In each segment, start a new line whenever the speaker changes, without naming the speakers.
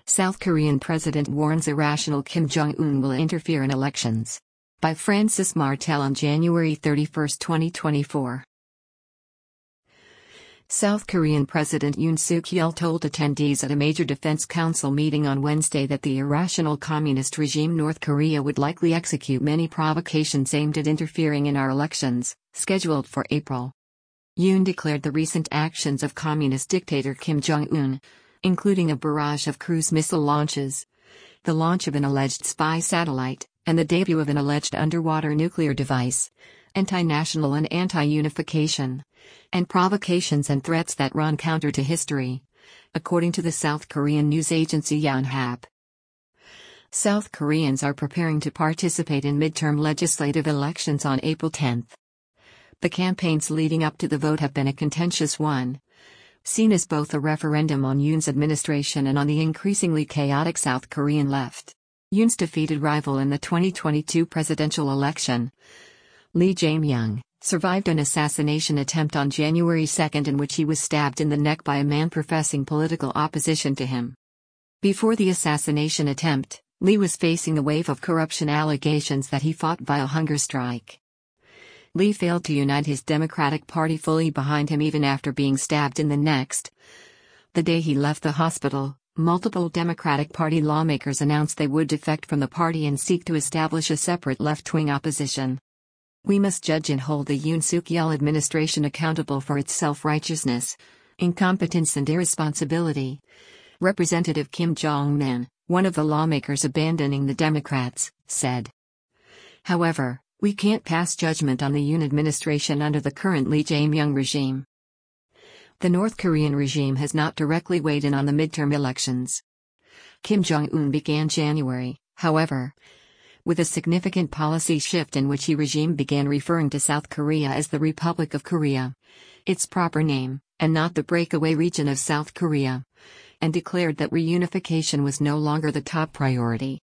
South Korean President warns irrational Kim Jong-un will interfere in elections. By Francis Martel on January 31, 2024. South Korean President Yoon Suk-yeol told attendees at a major defense council meeting on Wednesday that the irrational communist regime North Korea would likely execute many provocations aimed at interfering in our elections, scheduled for April. Yoon declared the recent actions of communist dictator Kim Jong-un, including a barrage of cruise missile launches, the launch of an alleged spy satellite, and the debut of an alleged underwater nuclear device, anti-national and anti-unification, and provocations and threats that run counter to history, according to the South Korean news agency Yonhap. South Koreans are preparing to participate in midterm legislative elections on April 10. The campaigns leading up to the vote have been a contentious one, seen as both a referendum on Yoon's administration and on the increasingly chaotic South Korean left. Yoon's defeated rival in the 2022 presidential election, Lee Jae-myung, survived an assassination attempt on January 2 in which he was stabbed in the neck by a man professing political opposition to him. Before the assassination attempt, Lee was facing a wave of corruption allegations that he fought via hunger strike. Lee failed to unite his Democratic Party fully behind him even after being stabbed in the neck. The day he left the hospital, multiple Democratic Party lawmakers announced they would defect from the party and seek to establish a separate left-wing opposition. We must judge and hold the Yoon Suk-yeol administration accountable for its self-righteousness, incompetence and irresponsibility, Representative Kim Jong-min, one of the lawmakers abandoning the Democrats, said. However, we can't pass judgment on the Yoon administration under the current Lee Jae-myung regime. The North Korean regime has not directly weighed in on the midterm elections. Kim Jong-un began January, however, with a significant policy shift in which his regime began referring to South Korea as the Republic of Korea, its proper name, and not the breakaway region of South Korea, and declared that reunification was no longer the top priority.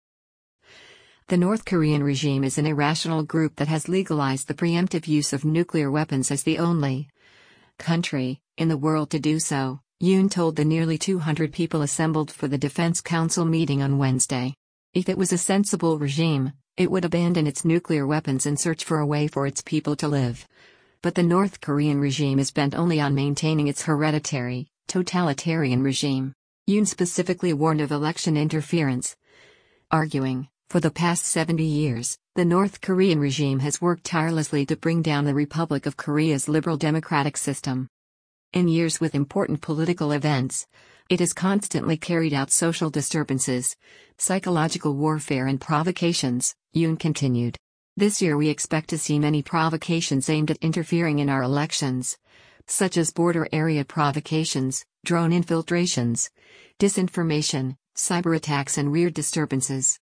The North Korean regime is an irrational group that has legalized the preemptive use of nuclear weapons as the only country in the world to do so, Yoon told the nearly 200 people assembled for the Defense Council meeting on Wednesday. If it was a sensible regime, it would abandon its nuclear weapons and search for a way for its people to live. But the North Korean regime is bent only on maintaining its hereditary, totalitarian regime. Yoon specifically warned of election interference, arguing, for the past 70 years, the North Korean regime has worked tirelessly to bring down the Republic of Korea's liberal democratic system. In years with important political events, it has constantly carried out social disturbances, psychological warfare and provocations, Yoon continued. This year we expect to see many provocations aimed at interfering in our elections, such as border area provocations, drone infiltrations, disinformation, cyber attacks and weird disturbances.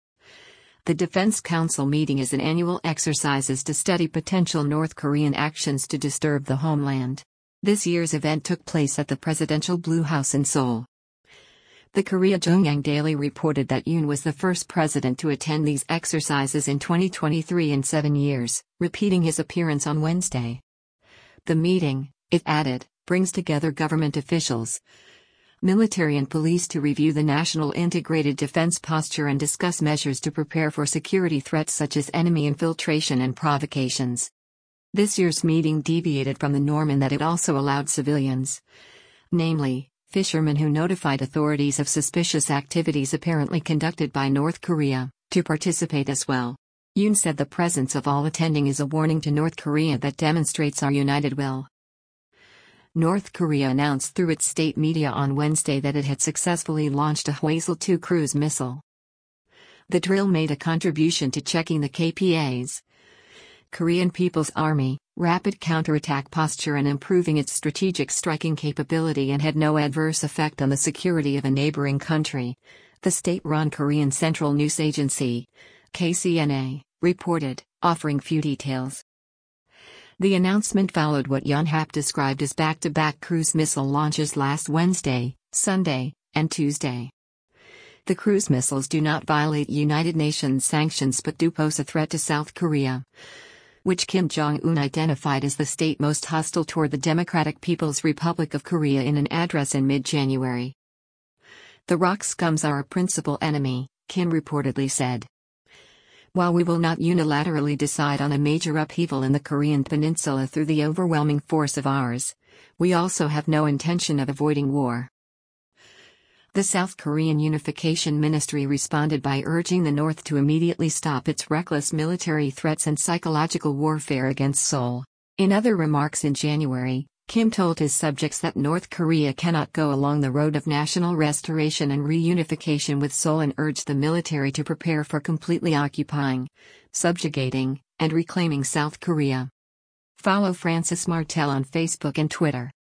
The Defense Council meeting is an annual exercise to study potential North Korean actions to disturb the homeland. This year's event took place at the Presidential Blue House in Seoul. The Korea Jongyang Daily reported that Yoon was the first president to attend these exercises in 2023 in 7 years, repeating his appearance on Wednesday. The meeting, it added, brings together government officials, military and police to review the national integrated defense posture and discuss measures to prepare for security threats such as enemy infiltration and provocations. This year's meeting deviated from the norm in that it also allowed civilians, namely, fishermen who notified authorities of suspicious activities apparently conducted by North Korea, to participate as well. Yoon said the presence of all attending is a warning to North Korea that demonstrates our united will. North Korea announced through its state media on Wednesday that it had successfully launched a Hwasal-2 cruise missile. The drill made a contribution to checking the KPA's, Korean People's Army, rapid counterattack posture and improving its strategic striking capability and had no adverse effect on the security of a neighboring country, the state-run Korean Central News Agency, KCNA, reported, offering few details. The announcement followed what Yonhap described as back-to-back cruise missile launches last Wednesday, Sunday, and Tuesday. The cruise missiles do not violate United Nations sanctions but do pose a threat to South Korea, which Kim Jong-un identified as the state most hostile toward the Democratic People's Republic of Korea in an address in mid-January. "The rock scums are our principal enemy," Kim reportedly said. "While we will not unilaterally decide on a major upheaval in the Korean peninsula through the overwhelming force of ours, we also have no intention of avoiding war." The South Korean Unification Ministry responded by urging the North to immediately stop its reckless military threats and psychological warfare against Seoul. In other remarks in January, Kim told his subjects that North Korea cannot go along the road of national restoration and reunification with Seoul and urged the military to prepare for completely occupying, subjugating, and reclaiming South Korea. Follow Francis Martel on Facebook and Twitter.